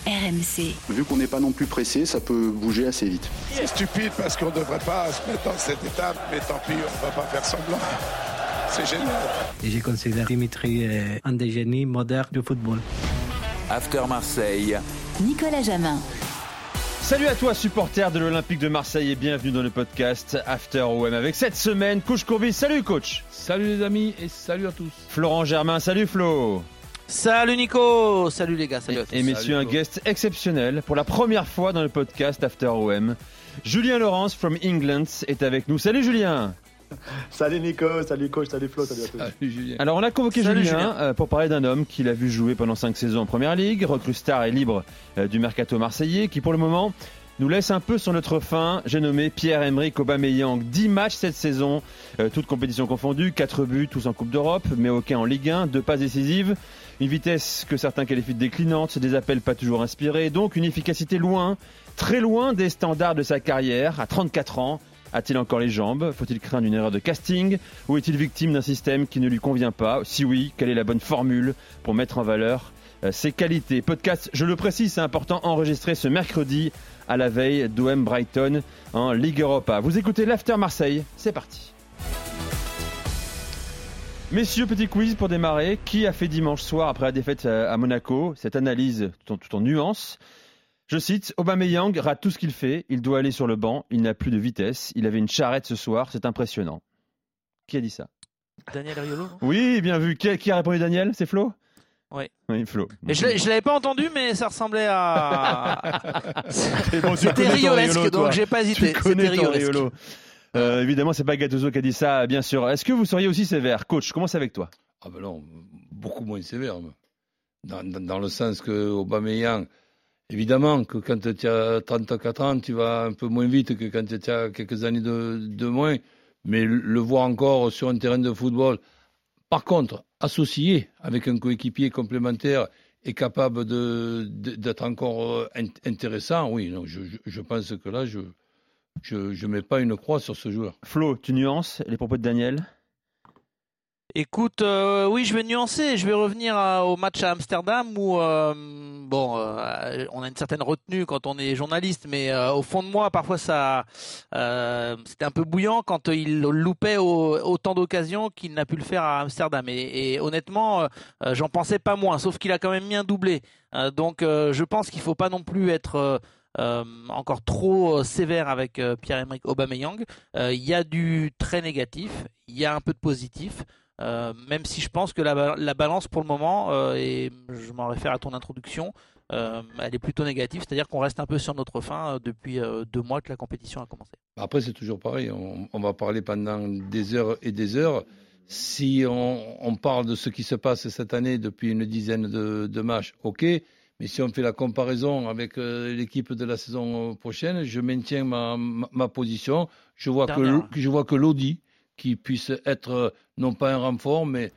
RMC. Vu qu'on n'est pas non plus pressé, ça peut bouger assez vite. C'est stupide parce qu'on ne devrait pas se mettre dans cette étape, mais tant pis, on ne va pas faire semblant. C'est génial. Et je considère Dimitri un des génies modernes du football. After Marseille. Nicolas Jamin. Salut à toi, supporter de l'Olympique de Marseille, et bienvenue dans le podcast After OM avec cette semaine coach Courbis. Salut coach. Salut les amis et salut à tous. Florent Germain, salut Flo. Salut Nico, salut les gars, salut à tous. Et messieurs, un guest exceptionnel pour la première fois dans le podcast After OM. Julien Laurence from England est avec nous. Salut Julien. Salut Nico, salut coach, salut Flo, salut à tous. Salut Julien. Alors on a convoqué Julien pour parler d'un homme qu'il a vu jouer pendant 5 saisons en Première Ligue, recrue star et libre du mercato marseillais, qui pour le moment nous laisse un peu sur notre faim. J'ai nommé Pierre-Emerick Aubameyang. 10 matchs cette saison, toutes compétitions confondues, 4 buts, tous en Coupe d'Europe, mais aucun en Ligue 1, 2 passes décisives, une vitesse que certains qualifient de déclinante, des appels pas toujours inspirés, donc une efficacité loin, très loin des standards de sa carrière. À 34 ans, a-t-il encore les jambes ? Faut-il craindre une erreur de casting ? Ou est-il victime d'un système qui ne lui convient pas ? Si oui, quelle est la bonne formule pour mettre en valeur ses qualités ? Podcast, je le précise, c'est important, enregistré ce mercredi à la veille d'OM Brighton en Ligue Europa. Vous écoutez l'After Marseille, c'est parti. Messieurs, petit quiz pour démarrer. Qui a fait dimanche soir, après la défaite à Monaco, cette analyse tout en nuances ? Je cite, Aubameyang rate tout ce qu'il fait, il doit aller sur le banc, il n'a plus de vitesse, il avait une charrette ce soir, c'est impressionnant. Qui a dit ça ? Daniel Riolo. Oui, bien vu. Qui a répondu Daniel ? C'est Flo ? Oui. Oui, Flo. Et je l'avais pas entendu, mais ça ressemblait à... Bon, C'était riolesque, donc j'ai pas hésité. C'était riolesque. Évidemment, c'est pas Gattuso qui a dit ça, bien sûr. Est-ce que vous seriez aussi sévère ? Coach, commence avec toi. Ah ben non, beaucoup moins sévère. Dans le sens que Aubameyang, évidemment que quand tu as 34 ans, tu vas un peu moins vite que quand tu as quelques années de moins. Mais le voir encore sur un terrain de football, par contre, associé avec un coéquipier complémentaire et capable d'être encore intéressant, oui, non, je pense que là, je mets pas une croix sur ce joueur. Flo, tu nuances les propos de Daniel ? Écoute, oui, je vais nuancer. Je vais revenir au match à Amsterdam où, on a une certaine retenue quand on est journaliste, mais au fond de moi, parfois ça, c'était un peu bouillant quand il loupait autant d'occasions qu'il n'a pu le faire à Amsterdam. Et honnêtement, j'en pensais pas moins, sauf qu'il a quand même mis un doublé. Donc, je pense qu'il faut pas non plus être encore trop sévère avec Pierre-Emerick Aubameyang. Il y a du très négatif, il y a un peu de positif. Même si je pense que la balance pour le moment, et je m'en réfère à ton introduction, elle est plutôt négative, c'est-à-dire qu'on reste un peu sur notre faim depuis 2 mois que la compétition a commencé. Après, c'est toujours pareil, on va parler pendant des heures et des heures. Si on parle de ce qui se passe cette année depuis une dizaine de matchs, ok, mais si on fait la comparaison avec l'équipe de la saison prochaine, je maintiens ma position. Je vois que Lodi, qui puisse être non pas un renfort, mais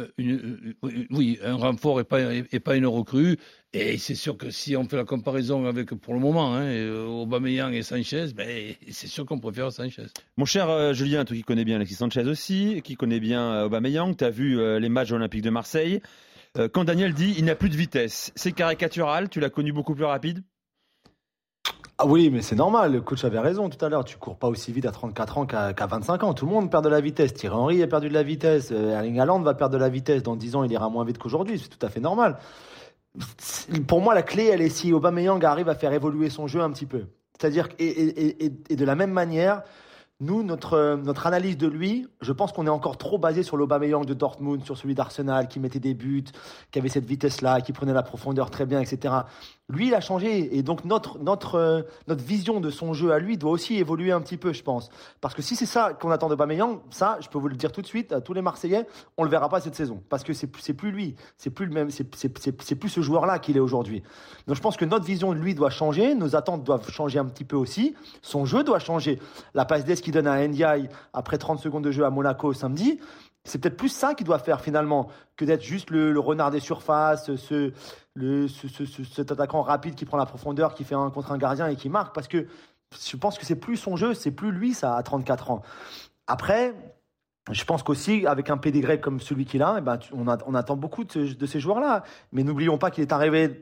un renfort et pas une recrue. Et c'est sûr que si on fait la comparaison avec, pour le moment, Aubameyang et Sanchez, c'est sûr qu'on préfère Sanchez. Mon cher Julien, toi qui connais bien Alexis Sanchez aussi, qui connais bien Aubameyang, tu as vu les matchs olympiques de Marseille. Quand Daniel dit il n'a plus de vitesse, c'est caricatural, tu l'as connu beaucoup plus rapide ? Ah oui, mais c'est normal, le coach avait raison tout à l'heure. Tu cours pas aussi vite à 34 ans qu'à 25 ans. Tout le monde perd de la vitesse. Thierry Henry a perdu de la vitesse. Erling Haaland va perdre de la vitesse. Dans 10 ans, il ira moins vite qu'aujourd'hui. C'est tout à fait normal. Pour moi, la clé, elle est si Aubameyang arrive à faire évoluer son jeu un petit peu. C'est-à-dire, et de la même manière, nous, notre analyse de lui, je pense qu'on est encore trop basé sur l'Aubameyang de Dortmund, sur celui d'Arsenal, qui mettait des buts, qui avait cette vitesse-là, qui prenait la profondeur très bien, etc. Lui, il a changé. Et donc, notre vision de son jeu à lui doit aussi évoluer un petit peu, je pense. Parce que si c'est ça qu'on attend d'Aubameyang, ça, je peux vous le dire tout de suite, à tous les Marseillais, on le verra pas cette saison. Parce que c'est plus lui. C'est plus le même, c'est plus ce joueur-là qu'il est aujourd'hui. Donc, je pense que notre vision de lui doit changer. Nos attentes doivent changer un petit peu aussi. Son jeu doit changer. La passe d'Est qu'il donne à Ndiaye après 30 secondes de jeu à Monaco samedi, c'est peut-être plus ça qu'il doit faire finalement que d'être juste le renard des surfaces, cet attaquant rapide qui prend la profondeur, qui fait un contre un gardien et qui marque. Parce que je pense que c'est plus son jeu, c'est plus lui ça à 34 ans. Après, je pense qu'aussi avec un pédigré comme celui qu'il a, on attend beaucoup de ces joueurs-là. Mais n'oublions pas qu'il est arrivé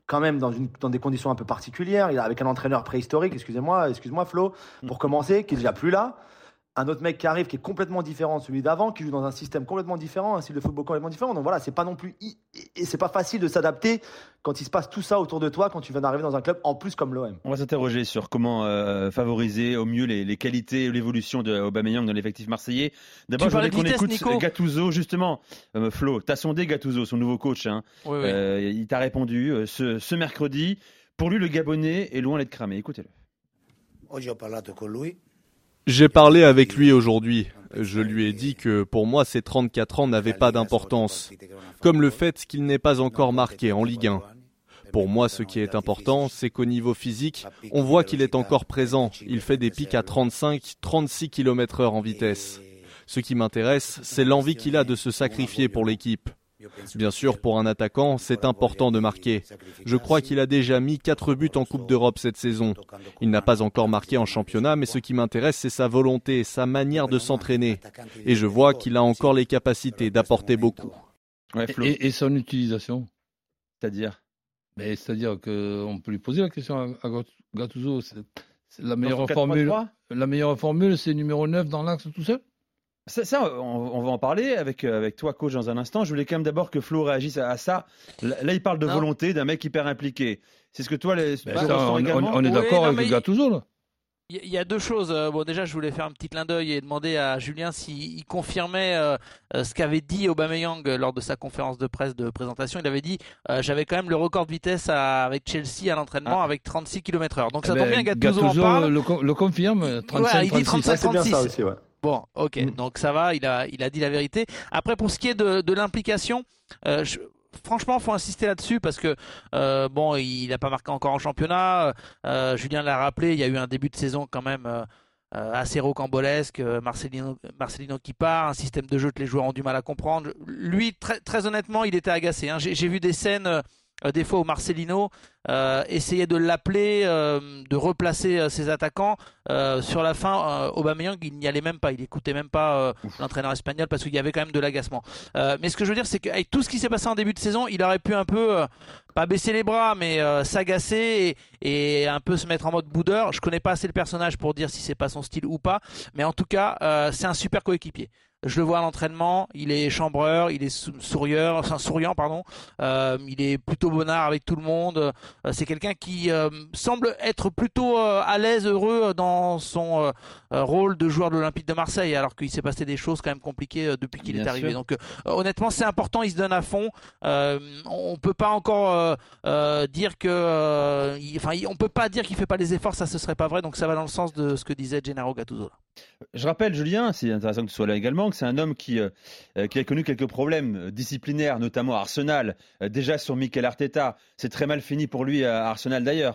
quand même dans des conditions un peu particulières. Il est avec un entraîneur préhistorique, excuse-moi Flo, pour commencer, qui est déjà plus là. Un autre mec qui arrive, qui est complètement différent de celui d'avant, qui joue dans un système complètement différent, un style de football complètement différent. Donc voilà, c'est pas non plus et c'est pas facile de s'adapter quand il se passe tout ça autour de toi, quand tu viens d'arriver dans un club en plus comme l'OM. On va s'interroger sur comment favoriser au mieux les qualités et l'évolution de Aubameyang dans l'effectif marseillais. D'abord, je voudrais qu'on écoute Gattuso, justement. Flo, t'as sondé Gattuso, son nouveau coach. Hein. Oui. Il t'a répondu ce mercredi. Pour lui, le Gabonais est loin d'être cramé. Écoutez-le. J'ai parlé avec lui aujourd'hui. Je lui ai dit que pour moi, ces 34 ans n'avaient pas d'importance, comme le fait qu'il n'ait pas encore marqué en Ligue 1. Pour moi, ce qui est important, c'est qu'au niveau physique, on voit qu'il est encore présent. Il fait des pics à 35-36 km/h en vitesse. Ce qui m'intéresse, c'est l'envie qu'il a de se sacrifier pour l'équipe. Bien sûr, pour un attaquant, c'est important de marquer. Je crois qu'il a déjà mis 4 buts en Coupe d'Europe cette saison. Il n'a pas encore marqué en championnat, mais ce qui m'intéresse, c'est sa volonté, sa manière de s'entraîner. Et je vois qu'il a encore les capacités d'apporter beaucoup. Ouais, et son utilisation, c'est-à-dire qu'on peut lui poser la question à Gattuso. C'est la meilleure formule. La meilleure formule, c'est numéro 9 dans l'axe tout seul. Ça, on va en parler avec toi, coach, dans un instant. Je voulais quand même d'abord que Flo réagisse à ça. Là, il parle de volonté d'un mec hyper impliqué. C'est ce que toi, on est d'accord avec Gattuso, là. Il y a deux choses. Bon, déjà, je voulais faire un petit clin d'œil et demander à Julien s'il confirmait ce qu'avait dit Aubameyang lors de sa conférence de presse de présentation. Il avait dit j'avais quand même le record de vitesse avec Chelsea à l'entraînement avec 36 km/h. Donc ça tombe bien, Gattuso en parle. Le confirme, 35-36. Il dit 35-36. C'est bien ça aussi, ouais. Bon, ok, donc ça va, il a dit la vérité. Après, pour ce qui est de l'implication, franchement, faut insister là-dessus parce que il n'a pas marqué encore en championnat. Julien l'a rappelé, il y a eu un début de saison quand même assez rocambolesque. Marcelino qui part, un système de jeu que les joueurs ont du mal à comprendre. Lui, très honnêtement, il était agacé. Hein. J'ai vu des scènes. Des fois où Marcelino essayait de l'appeler, de replacer ses attaquants. Sur la fin, Aubameyang, il n'y allait même pas. Il n'écoutait même pas l'entraîneur espagnol parce qu'il y avait quand même de l'agacement. Mais ce que je veux dire, c'est qu'avec tout ce qui s'est passé en début de saison, il aurait pu un peu, pas baisser les bras, mais s'agacer et un peu se mettre en mode boudeur. Je connais pas assez le personnage pour dire si c'est pas son style ou pas. Mais en tout cas, c'est un super coéquipier. Je le vois à l'entraînement, il est chambreur, il est souriant, il est plutôt bonnard avec tout le monde. C'est quelqu'un qui semble être plutôt à l'aise, heureux dans son rôle de joueur de l'Olympique de Marseille, alors qu'il s'est passé des choses quand même compliquées depuis qu'il est arrivé. Donc honnêtement, c'est important, il se donne à fond. On peut pas encore dire que, on peut pas dire qu'il fait pas les efforts, ça ce serait pas vrai. Donc ça va dans le sens de ce que disait Gennaro Gattuso. Je rappelle, Julien, c'est intéressant que tu sois là également, que c'est un homme qui a connu quelques problèmes disciplinaires, notamment à Arsenal, déjà sur Mikel Arteta. C'est très mal fini pour lui à Arsenal d'ailleurs.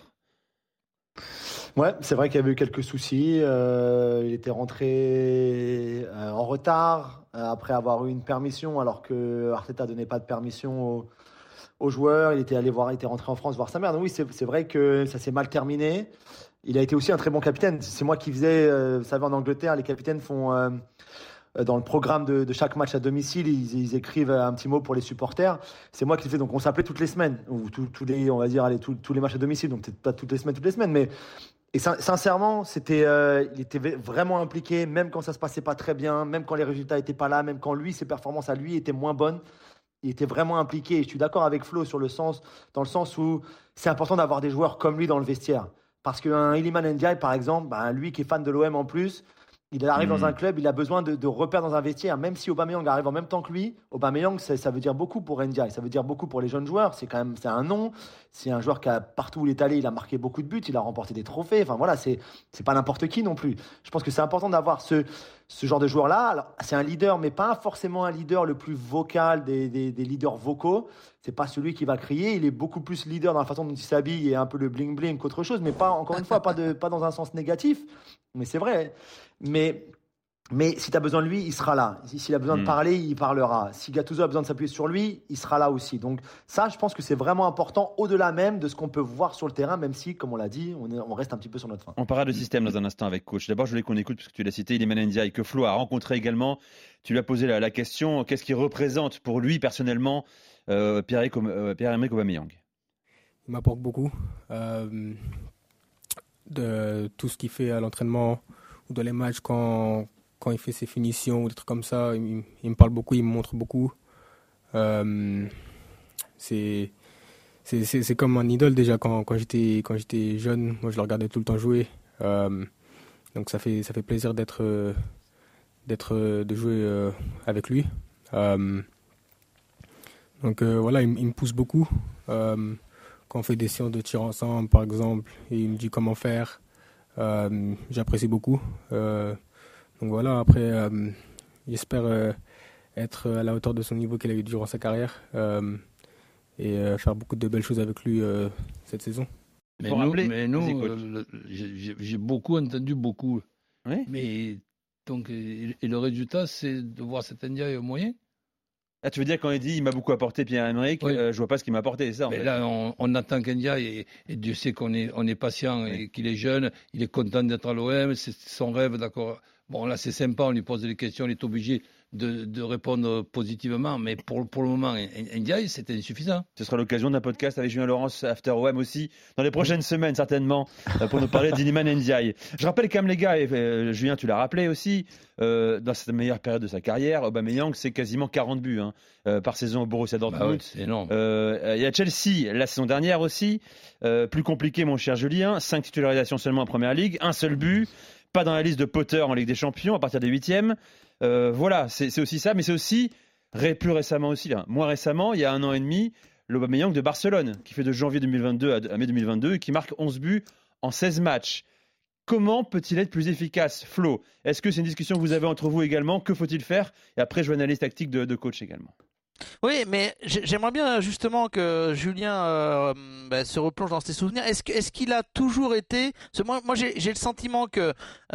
Ouais, c'est vrai qu'il y avait eu quelques soucis. Il était rentré en retard après avoir eu une permission, alors que Arteta donnait pas de permission aux joueurs. Il était rentré en France voir sa mère. Donc oui, c'est vrai que ça s'est mal terminé. Il a été aussi un très bon capitaine. C'est moi qui faisais, vous savez, en Angleterre, les capitaines font dans le programme de chaque match à domicile, ils écrivent un petit mot pour les supporters. C'est moi qui le fais. Donc on s'appelait toutes les semaines, ou tous les matchs à domicile. Donc peut-être pas toutes les semaines, mais et sincèrement, il était vraiment impliqué, même quand ça se passait pas très bien, même quand les résultats étaient pas là, même quand ses performances à lui étaient moins bonnes. Il était vraiment impliqué. Et je suis d'accord avec Flo dans le sens où c'est important d'avoir des joueurs comme lui dans le vestiaire. Parce qu'un Iliman Ndiaye, par exemple, lui qui est fan de l'OM en plus, il arrive dans un club, il a besoin de repères dans un vestiaire. Même si Aubameyang arrive en même temps que lui, Aubameyang, ça veut dire beaucoup pour Ndiaye, ça veut dire beaucoup pour les jeunes joueurs. C'est un nom, c'est un joueur qui partout où il est allé, il a marqué beaucoup de buts, il a remporté des trophées. Enfin voilà, c'est pas n'importe qui non plus. Je pense que c'est important d'avoir ce genre de joueur-là. Alors, c'est un leader, mais pas forcément un leader le plus vocal des leaders vocaux. C'est pas celui qui va crier. Il est beaucoup plus leader dans la façon dont il s'habille et un peu le bling-bling qu'autre chose, mais pas, encore une fois, pas dans un sens négatif. Mais c'est vrai. Mais si tu as besoin de lui, il sera là. S'il a besoin de parler, il parlera. Si Gattuso a besoin de s'appuyer sur lui, il sera là aussi. Donc ça, je pense que c'est vraiment important, au-delà même de ce qu'on peut voir sur le terrain, même si, comme on l'a dit, on reste un petit peu sur notre fin. On parlera de système dans un instant avec coach. D'abord, je voulais qu'on écoute, parce que tu l'as cité, Iliman Ndiaye, que Flo a rencontré également. Tu lui as posé la question, qu'est-ce qu'il représente pour lui personnellement, Pierre-Emerick Aubameyang? m'apporte beaucoup. De tout ce qu'il fait à l'entraînement ou dans les matchs quand il fait ses finitions ou des trucs comme ça, il me parle beaucoup, il me montre beaucoup. C'est comme un idole déjà quand j'étais jeune. Moi, je le regardais tout le temps jouer. Donc ça fait plaisir de jouer avec lui. Donc voilà, il me pousse beaucoup. Quand on fait des séances de tir ensemble, par exemple, et il me dit comment faire, j'apprécie beaucoup. Donc voilà, après, j'espère être à la hauteur de son niveau qu'il a eu durant sa carrière et faire beaucoup de belles choses avec lui cette saison. Mais nous, j'ai beaucoup entendu beaucoup. Oui. Mais donc, et le résultat, c'est de voir cet Indien au moyen. Ah, tu veux dire quand il dit il m'a beaucoup apporté Pierre-Emerick, Oui. je vois pas ce qu'il m'a apporté, c'est ça en Mais fait. là, on attend qu'India et Dieu sait qu'on est patient et qu'il est jeune, il est content d'être à l'OM, c'est son rêve, d'accord. Bon, là, c'est sympa, on lui pose des questions, on est obligé de répondre positivement, mais pour le moment, India, c'était insuffisant. Ce sera l'occasion d'un podcast avec Julien Laurence After OM aussi, dans les prochaines semaines certainement, pour nous parler d'Iliman Ndiaye. Je rappelle quand même les gars, et Julien tu l'as rappelé aussi, dans cette meilleure période de sa carrière, Aubameyang c'est quasiment 40 buts par saison au Borussia Dortmund. Ouais, c'est énorme. Il y a Chelsea la saison dernière aussi, plus compliqué mon cher Julien, 5 titularisations seulement en Première Ligue, un seul but, pas dans la liste de Potter en Ligue des Champions à partir des 8e. Voilà, c'est aussi ça, mais c'est aussi, plus récemment aussi, moins récemment, il y a 1 an et demi, l'Aubameyang de Barcelone, qui fait de janvier 2022 à mai 2022 et qui marque 11 buts en 16 matchs. Comment peut-il être plus efficace, Flo? Est-ce que c'est une discussion que vous avez entre vous également? Que faut-il faire? Et après, je veux une analyse tactique de coach également. Oui, mais j'aimerais bien justement que Julien se replonge dans ses souvenirs. Est-ce qu'il a toujours été... Parce que moi j'ai le sentiment que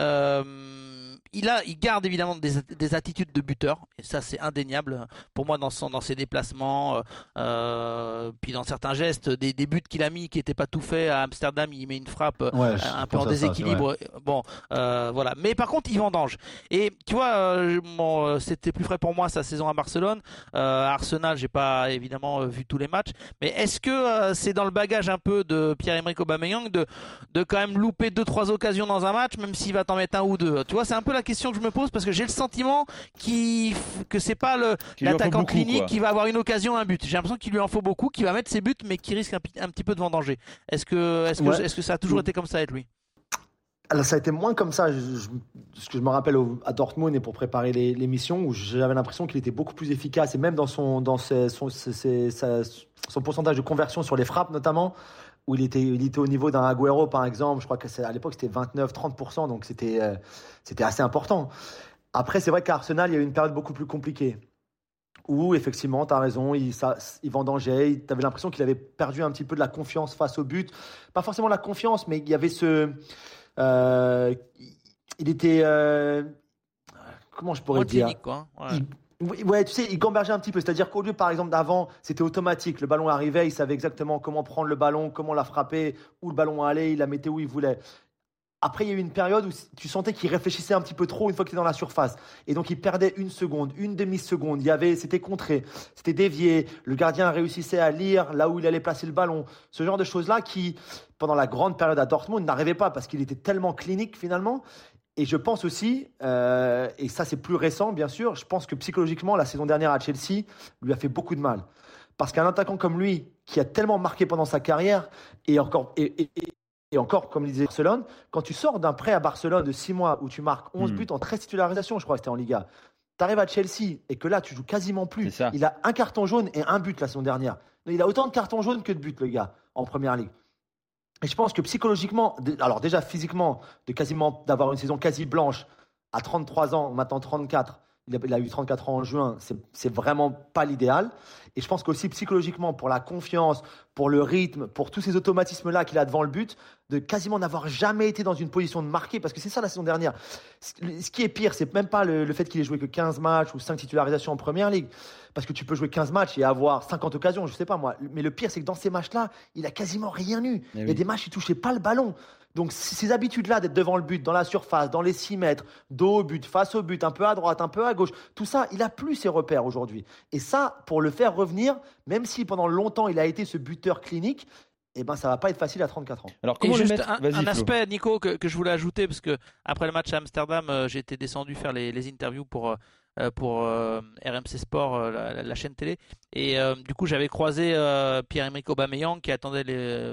il garde évidemment des attitudes de buteur, et ça c'est indéniable pour moi dans ses déplacements, puis dans certains gestes, des buts qu'il a mis qui n'étaient pas tout faits à Amsterdam, il met une frappe un peu en déséquilibre. Bon, voilà. Mais par contre, il vendange. Et tu vois, c'était plus frais pour moi sa saison à Barcelone. Arsenal, j'ai pas évidemment vu tous les matchs, mais est-ce que c'est dans le bagage un peu de Pierre-Emerick Aubameyang de quand même louper 2-3 occasions dans un match, même s'il va t'en mettre un ou deux? Tu vois, c'est un peu la question que je me pose, parce que j'ai le sentiment que c'est pas l'attaquant clinique qui va avoir une occasion, un but. J'ai l'impression qu'il lui en faut beaucoup, qu'il va mettre ses buts, mais qui risque un petit peu de vendanger. Est-ce que ça a toujours été comme ça avec lui? Alors ça a été moins comme ça, ce que je me rappelle à Dortmund et pour préparer l'émission, où j'avais l'impression qu'il était beaucoup plus efficace, et même dans son pourcentage de conversion sur les frappes notamment, où il était au niveau d'un Agüero par exemple. Je crois qu'à l'époque c'était 29-30%, donc c'était assez important. Après c'est vrai qu'à Arsenal il y a eu une période beaucoup plus compliquée, où effectivement tu as raison, il vendangeait, tu avais l'impression qu'il avait perdu un petit peu de la confiance face au but. Pas forcément la confiance, mais il y avait il était comment je pourrais dire, clinique, quoi. Ouais. Ouais, tu sais, il gambergeait un petit peu. C'est-à-dire qu'au lieu, par exemple, d'avant, c'était automatique. Le ballon arrivait, il savait exactement comment prendre le ballon, comment la frapper, où le ballon allait, il la mettait où il voulait. Après, il y a eu une période où tu sentais qu'il réfléchissait un petit peu trop une fois qu'il était dans la surface. Et donc, il perdait une seconde, une demi-seconde. C'était contré, c'était dévié. Le gardien réussissait à lire là où il allait placer le ballon. Ce genre de choses-là qui, pendant la grande période à Dortmund, n'arrivait pas parce qu'il était tellement clinique finalement. Et je pense aussi, et ça c'est plus récent bien sûr, je pense que psychologiquement, la saison dernière à Chelsea lui a fait beaucoup de mal. Parce qu'un attaquant comme lui, qui a tellement marqué pendant sa carrière, et encore, comme disait Barcelone, quand tu sors d'un prêt à Barcelone de 6 mois où tu marques 11 buts en 13 titularisations, je crois que c'était en Liga, tu arrives à Chelsea et que là tu joues quasiment plus. Il a un carton jaune et un but la saison dernière. Il a autant de cartons jaunes que de buts, le gars, en première ligue. Et je pense que psychologiquement, alors déjà physiquement, d'avoir une saison quasi blanche à 33 ans, maintenant 34, il a eu 34 ans en juin, c'est vraiment pas l'idéal. Et je pense qu'aussi psychologiquement, pour la confiance, pour le rythme, pour tous ces automatismes-là qu'il a devant le but, de quasiment n'avoir jamais été dans une position de marquer, parce que c'est ça la saison dernière. Ce qui est pire, c'est même pas le fait qu'il ait joué que 15 matchs ou 5 titularisations en Première Ligue, parce que tu peux jouer 15 matchs et avoir 50 occasions, je sais pas moi. Mais le pire, c'est que dans ces matchs-là, il a quasiment rien eu. Il y a des matchs, il touchait pas le ballon. Donc ces habitudes-là d'être devant le but, dans la surface, dans les 6 mètres, dos au but, face au but, un peu à droite, un peu à gauche, tout ça, il a plus ses repères aujourd'hui. Et ça, pour le faire revenir, même si pendant longtemps il a été ce buteur clinique, eh ben, ça va pas être facile à 34 ans. Alors, Et comment le juste mettre un Vas-y, Flo. aspect, Nico, que je voulais ajouter, parce que après le match à Amsterdam, j'ai été descendu faire les interviews pour RMC Sport, la chaîne télé. Et du coup, j'avais croisé Pierre-Emerick Aubameyang qui attendait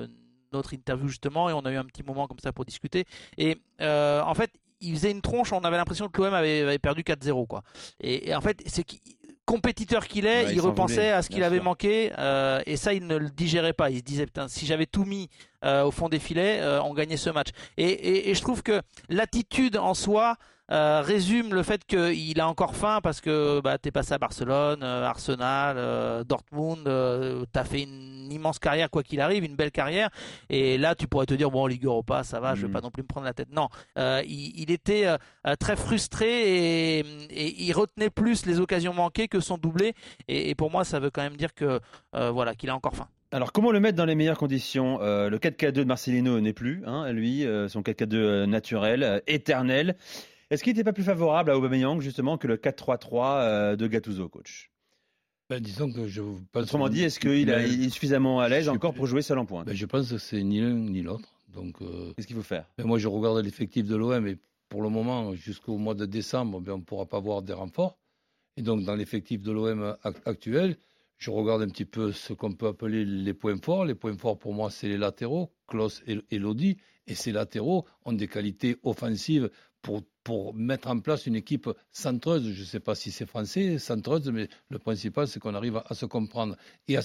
notre interview justement, et on a eu un petit moment comme ça pour discuter. Et en fait, il faisait une tronche, on avait l'impression que l'OM avait perdu 4-0, quoi. Et en fait, compétiteur qu'il est, Ouais, il repensait voulait, à ce qu'il bien avait sûr. manqué, et ça, il ne le digérait pas. Il se disait, putain, si j'avais tout mis au fond des filets, on gagnait ce match. Et je trouve que l'attitude en soi résume le fait qu'il a encore faim, parce que t'es passé à Barcelone, Arsenal, Dortmund, t'as fait une immense carrière quoi qu'il arrive, une belle carrière, et là tu pourrais te dire bon, Ligue Europa ça va, je vais pas non plus me prendre la tête. Non, il était très frustré, et il retenait plus les occasions manquées que son doublé, et pour moi ça veut quand même dire que voilà, qu'il a encore faim. Alors, comment le mettre dans les meilleures conditions Le 4-4-2 de Marcelino n'est plus, lui, son 4-4-2 naturel, éternel. Est-ce qu'il n'était pas plus favorable à Aubameyang, justement, que le 4-3-3 de Gattuso, coach? Disons que je pense. Autrement dit, est-ce qu'il est suffisamment à l'aise encore pour jouer seul en pointe? Je pense que c'est ni l'un ni l'autre. Donc, qu'est-ce qu'il faut faire? Moi, je regarde l'effectif de l'OM, et pour le moment, jusqu'au mois de décembre, on ne pourra pas voir des renforts. Et donc, dans l'effectif de l'OM actuel, je regarde un petit peu ce qu'on peut appeler les points forts. Les points forts, pour moi, c'est les latéraux, Klose et Lodi. Et ces latéraux ont des qualités offensives pour mettre en place une équipe centreuse. Je ne sais pas si c'est français, centreuse, mais le principal, c'est qu'on arrive à se comprendre. Et à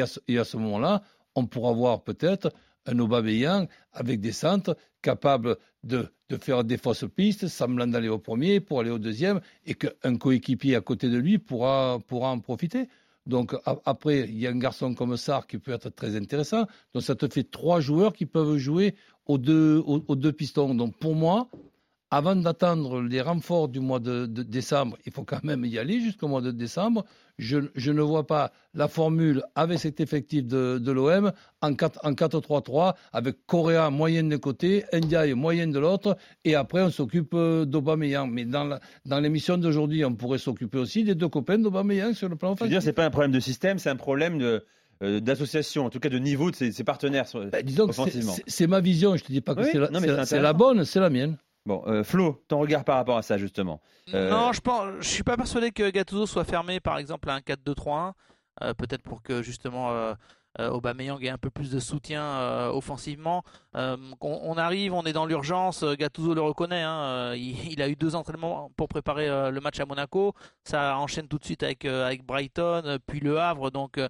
ce moment-là, on pourra voir peut-être un Aubameyang avec des centres capables de faire des fausses pistes, semblant d'aller au premier pour aller au deuxième, et qu'un coéquipier à côté de lui pourra en profiter. Donc après, il y a un garçon comme Sarr qui peut être très intéressant. Donc ça te fait 3 joueurs qui peuvent jouer aux deux pistons. Donc pour moi, avant d'attendre les renforts du mois de décembre, il faut quand même y aller jusqu'au mois de décembre. Je ne vois pas la formule avec cet effectif de l'OM en 4-3-3, avec Correa moyenne d'un côté, Ndiaye moyenne de l'autre, et après on s'occupe d'Aubameyang. Mais dans l'émission d'aujourd'hui, on pourrait s'occuper aussi des deux copains d'Aubameyang sur le plan offensif. Je veux dire, c'est pas un problème de système, c'est un problème d'association, en tout cas de niveau de ses partenaires disons offensivement. C'est ma vision, je ne te dis pas que c'est la bonne, c'est la mienne. Bon, Flo, ton regard par rapport à ça, justement. Non, je suis pas persuadé que Gattuso soit fermé, par exemple, à un 4-2-3-1. Peut-être pour que, justement, Aubameyang ait un peu plus de soutien offensivement. On arrive, on est dans l'urgence. Gattuso le reconnaît. Il a eu 2 entraînements pour préparer le match à Monaco. Ça enchaîne tout de suite avec Brighton, puis Le Havre. Donc,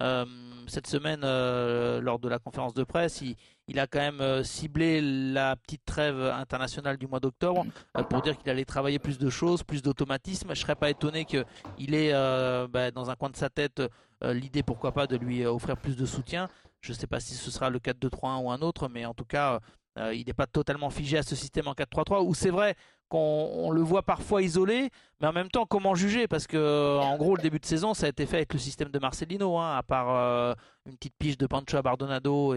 cette semaine, lors de la conférence de presse, il a quand même ciblé la petite trêve internationale du mois d'octobre pour dire qu'il allait travailler plus de choses, plus d'automatisme. Je ne serais pas étonné qu'il ait dans un coin de sa tête l'idée, pourquoi pas, de lui offrir plus de soutien. Je ne sais pas si ce sera le 4-2-3-1 ou un autre, mais en tout cas, il n'est pas totalement figé à ce système en 4-3-3, où c'est vrai qu'on le voit parfois isolé, mais en même temps, comment juger? Parce que, en gros, le début de saison, ça a été fait avec le système de Marcelino, à part une petite pige de Pancho Bardonado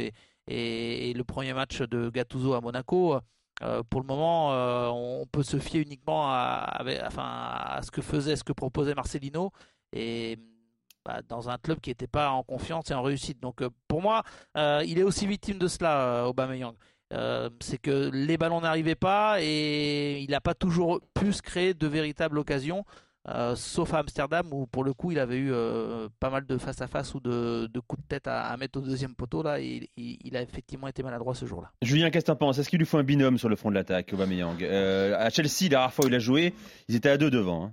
et le premier match de Gattuso à Monaco. Pour le moment, on peut se fier uniquement à ce que proposait Marcelino, et dans un club qui n'était pas en confiance et en réussite. Donc pour moi, il est aussi victime de cela, Aubameyang. C'est que les ballons n'arrivaient pas, et il n'a pas toujours pu se créer de véritables occasions, sauf à Amsterdam, où pour le coup il avait eu pas mal de face-à-face ou de coups de tête à mettre au deuxième poteau. Là, il a effectivement été maladroit ce jour-là. Julien, qu'est-ce que tu en penses? Est-ce qu'il lui faut un binôme sur le front de l'attaque, Aubameyang? À Chelsea, la dernière fois où il a joué, ils étaient à 2 devant.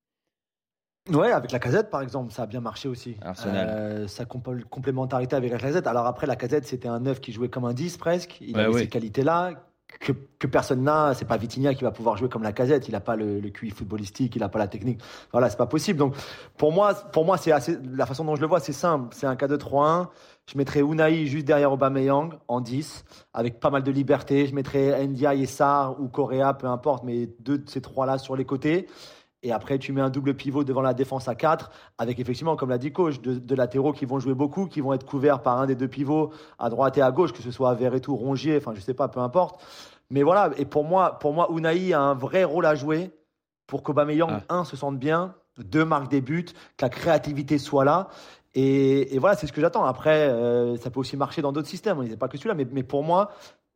Ouais, avec la Casette par exemple, ça a bien marché aussi. Arsenal. Sa complémentarité avec la Casette. Alors après, la Casette, c'était un 9 qui jouait comme un 10 presque. Il avait ces qualités-là que personne n'a. C'est pas Vitinha qui va pouvoir jouer comme la Casette. Il n'a pas le QI footballistique, il n'a pas la technique. Voilà, c'est pas possible. Donc pour moi, c'est la façon dont je le vois, c'est simple. C'est un 4-2-3-1. Je mettrais Unai juste derrière Aubameyang en 10, avec pas mal de liberté. Je mettrais Ndiaye et Sarr ou Correa, peu importe, mais 2 de ces 3-là sur les côtés. Et après, tu mets un double pivot devant la défense à 4, avec effectivement, comme l'a dit coach, de latéraux qui vont jouer beaucoup, qui vont être couverts par un des 2 pivots à droite et à gauche, que ce soit Verretou, Rongier, enfin je sais pas, peu importe. Mais voilà, et pour moi, Unai a un vrai rôle à jouer pour qu'Aubameyang, se sente bien, marque des buts, que la créativité soit là. Et voilà, c'est ce que j'attends. Après, ça peut aussi marcher dans d'autres systèmes. On ne disait pas que celui-là, mais pour moi,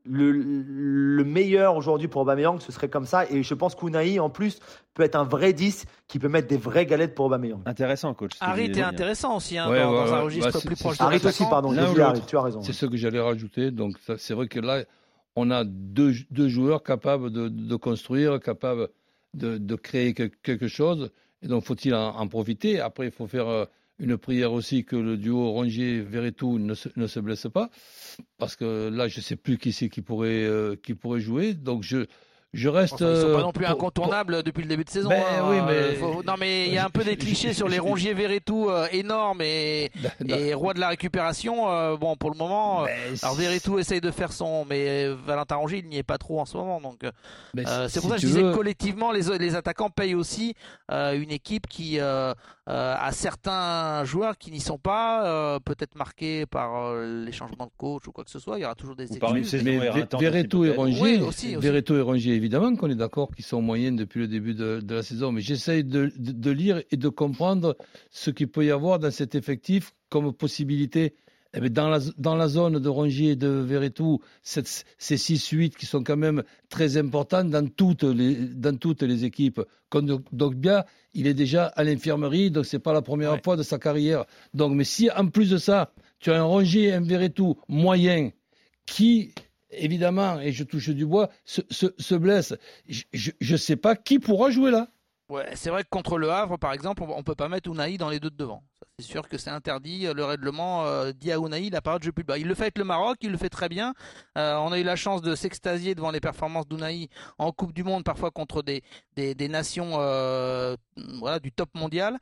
le meilleur aujourd'hui pour Aubameyang, ce serait comme ça. Et je pense qu'Unai, en plus, peut être un vrai 10 qui peut mettre des vraies galettes pour Aubameyang. Intéressant, coach. Harit est intéressant aussi, dans un registre plus proche de Harit aussi, pardon. Tu as raison. C'est ce que j'allais rajouter. Donc, c'est vrai que là, on a deux joueurs capables de construire, capables de créer quelque chose. Et donc, faut-il en profiter. Après, il faut faire une prière aussi que le duo Rongier-Verretou ne se blesse pas. Parce que là, je ne sais plus qui c'est qui pourrait jouer. Donc, je reste. Enfin, ils ne sont pas non plus incontournables depuis le début de saison. Oui, mais... Non, mais il y a un peu des clichés sur les Rongier-Verretou énormes et roi de la récupération. Bon, pour le moment, alors Verretou essaye de faire son, mais Valentin Rongier, il n'y est pas trop en ce moment. Donc, c'est pour ça que je disais que collectivement, les attaquants payent aussi une équipe qui a certains joueurs qui n'y sont pas, peut-être marqués par les changements de coach ou quoi que ce soit. Il y aura toujours des excuses. Mais Verretou et Rongier, évidemment qu'on est d'accord qu'ils sont moyens depuis le début de la saison, mais j'essaye de lire et de comprendre ce qu'il peut y avoir dans cet effectif comme possibilité. Eh bien, dans la zone de Rongier et de Verretou, ces 6-8 qui sont quand même très importants dans toutes les équipes. Comme Dogbia, il est déjà à l'infirmerie, donc c'est pas la première fois de sa carrière. Donc, mais si en plus de ça, tu as un Rongier et un Verretou moyen qui, évidemment, et je touche du bois, se blesse, je sais pas qui pourra jouer là. Ouais, c'est vrai que contre le Havre, par exemple, on peut pas mettre Unai dans les deux de devant. Ça, c'est sûr que c'est interdit. Le règlement dit à Unai, il a pas de jeu plus bas. Il le fait avec le Maroc, il le fait très bien. On a eu la chance de s'extasier devant les performances d'Unai en Coupe du Monde, parfois contre des nations du top mondial.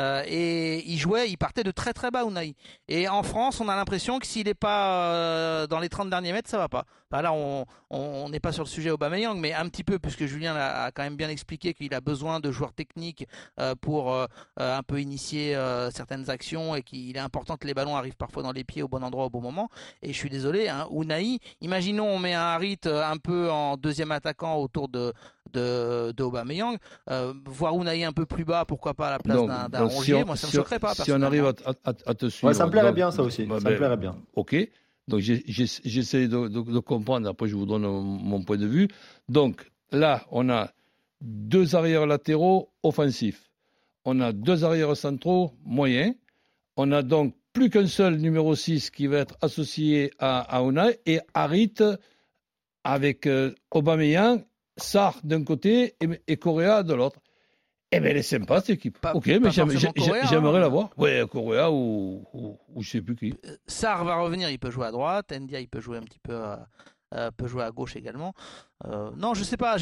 Et il partait de très très bas, Unai. Et en France, on a l'impression que s'il n'est pas dans les 30 derniers mètres, ça va pas. Bah là, on n'est pas sur le sujet Aubameyang, mais un petit peu, puisque Julien a quand même bien expliqué qu'il a besoin de joueurs techniques pour un peu initier certaines actions et qu'il est important que les ballons arrivent parfois dans les pieds au bon endroit au bon moment. Et je suis désolé, Unai, imaginons on met un Harit un peu en deuxième attaquant autour de Aubameyang, voir Unai un peu plus bas, pourquoi pas à la place d'un Rongier, moi ça me choquerait pas. Si on arrive à te suivre, ça me plairait bien ça aussi. Ça me plairait bien. Ok. Donc j'essaie de comprendre, après je vous donne mon point de vue. Donc là, on a 2 arrières latéraux offensifs. On a 2 arrières centraux moyens. On a donc plus qu'un seul numéro 6 qui va être associé à Unai et Harit avec Aubameyang, Sarr d'un côté et Correa de l'autre. Eh bien, elle est sympa, cette équipe. Mais j'aimerais la voir. Oui, Correa ou je ne sais plus qui. Sarr va revenir, il peut jouer à droite. Ndia, il peut jouer un petit peu peut jouer à gauche également. Non, je ne sais pas.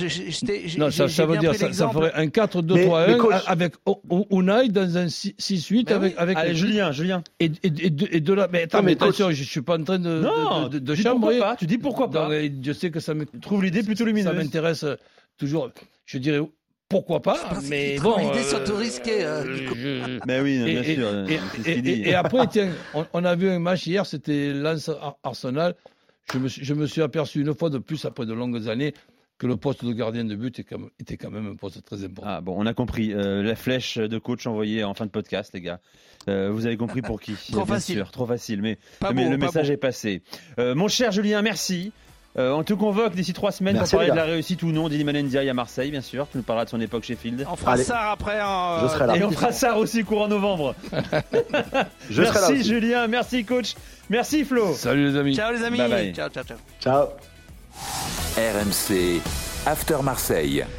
Ça veut dire ça ferait un 4-2-3-1 avec Unai dans un 6-8 avec Allez, Julien. Et de là. Mais attends, mais attention, je ne suis pas en train de chambrer. Tu dis pourquoi pas. Donc, je sais que ça me trouve l'idée plutôt lumineuse. Ça m'intéresse toujours. Je dirais pourquoi pas, mais bon. L'idée soit tout risquée. Mais oui, bien sûr. Et après, tiens, on a vu un match hier, c'était Lens-Arsenal. Je me suis aperçu une fois de plus, après de longues années, que le poste de gardien de but était quand même un poste très important. Ah bon, on a compris. La flèche de coach envoyée en fin de podcast, les gars. Vous avez compris pour qui. Trop facile. Sûr, trop facile, mais le message est passé. Mon cher Julien, merci. On te convoque d'ici 3 semaines pour parler de la réussite ou non d'Iliman Ndiaye à Marseille, bien sûr. Tu nous parleras de son époque chez Sheffield. On fera Sarr après. Je serai là. Et on fera Sarr aussi courant novembre. Merci Julien, merci coach, merci Flo. Salut les amis. Ciao les amis. Bye bye. Ciao. Ciao. RMC After Marseille.